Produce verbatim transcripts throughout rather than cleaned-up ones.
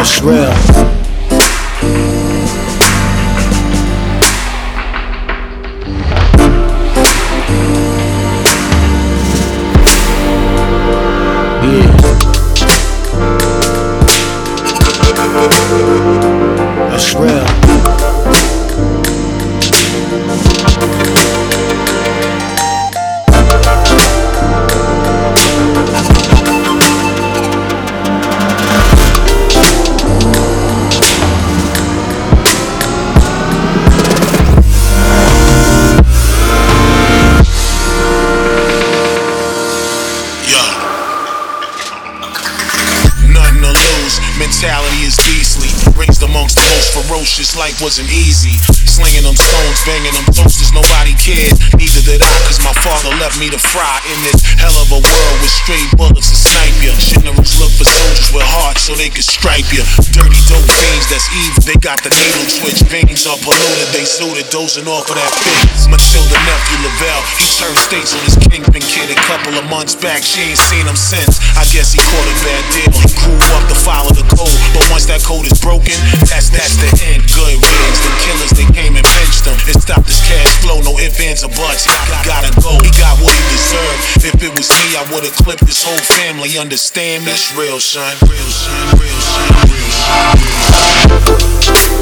It's real. Yeah. That's real. Mentality is beastly, raised amongst the most ferocious. Life wasn't easy, slinging them stones, banging them toasters, nobody cared, neither did I, cause my father left me to fry in this hell of a world with straight bullets to snipe ya. Generals look for soldiers with hearts so they could stripe ya. Dirty dope fiends, that's evil, they got the needle twitch. Veins are polluted, they suited, dozing off of that bitch. Matilda nephew Lavelle, he turned states on his kingpin kid a couple of months back. She ain't seen him since, I guess he caught a bad deal. He grew up to follow the code, but once that code is broken, that's that's the end. Good rigs, the killers, they came and benched him. It stopped his cash flow, no ifs, ands, or buts. He gotta go, he got what he deserved. If it was me, I would've clipped his whole family. Understand me? That's real, son. Real, son. Real, son. Real, son. Real, son.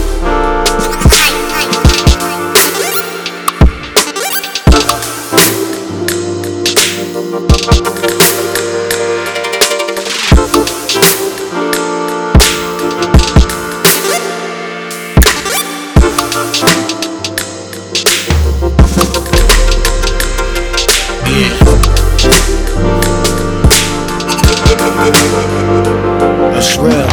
That's real.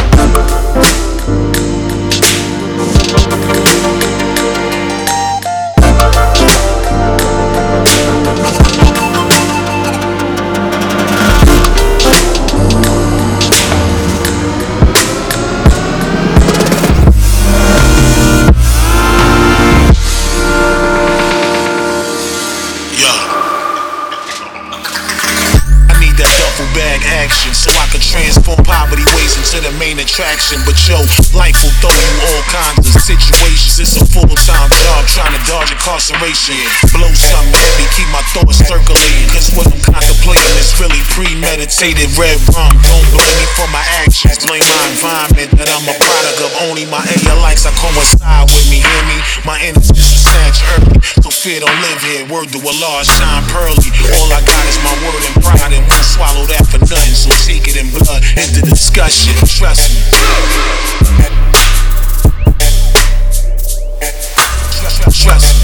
Bag action, so I could transform poverty ways into the main attraction. But yo, life will throw you all kinds of situations. It's a full-time job trying to dodge incarceration. Blow something heavy, keep my thoughts circulating, cause what I'm contemplating is really premeditated. Red rum, don't blame me for my actions, blame my environment that I'm a product of. Only my area likes I coincide with me, hear me? My innocence was snatched early, so fear don't live here. Word to Allah, shine pearly. All I got is my word and pride, and won't swallow that for nothing. So take it in blood, end the discussion, trust me. Trust me.